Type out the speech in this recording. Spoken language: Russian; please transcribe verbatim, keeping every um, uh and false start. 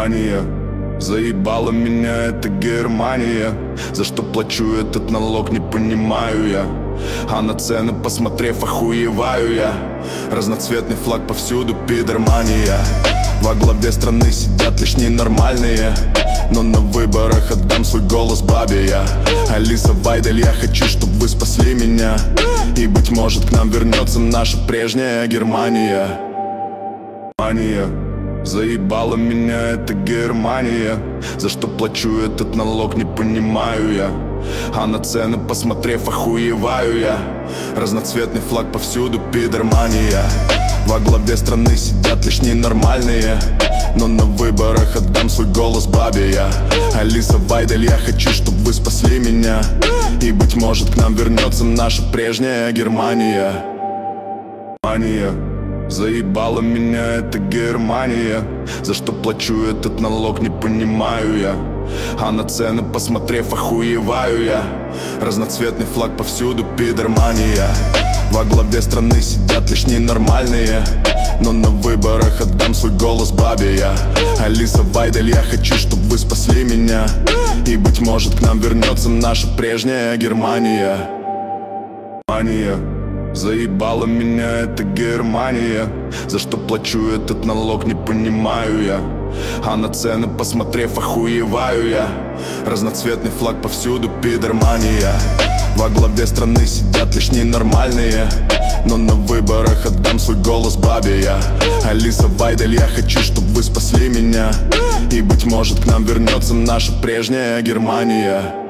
Мания, заебала меня эта Германия. За что плачу этот налог, не понимаю я. А на цены посмотрев, охуеваю я. Разноцветный флаг повсюду, пидормания. Во главе страны сидят лишь ненормальные, но на выборах отдам свой голос бабе я. Алиса Вайдель, я хочу, чтобы вы спасли меня. И, быть может, к нам вернется наша прежняя Германия. Мания, заебала меня эта Германия. За что плачу этот налог, не понимаю я. А на цены посмотрев, охуеваю я. Разноцветный флаг повсюду, пидормания. Во главе страны сидят лишь ненормальные, но на выборах отдам свой голос бабе я. Алиса Вайдель, я хочу, чтобы вы спасли меня. И, быть может, к нам вернется наша прежняя Германия. Мания, заебала меня эта Германия. За что плачу этот налог, не понимаю я. А на цены посмотрев, охуеваю я. Разноцветный флаг повсюду, пидормания. Во главе страны сидят лишь ненормальные, но на выборах отдам свой голос бабе я. Алиса Вайдель, я хочу, чтобы вы спасли меня. И, быть может, к нам вернется наша прежняя Германия. Мания, заебала меня эта Германия. За что плачу этот налог, не понимаю я. А на цены посмотрев, охуеваю я. Разноцветный флаг повсюду, пидормания. Во главе страны сидят лишь ненормальные, но на выборах отдам свой голос бабе я. Алиса Вайдель, я хочу, чтобы вы спасли меня. И, быть может, к нам вернется наша прежняя Германия.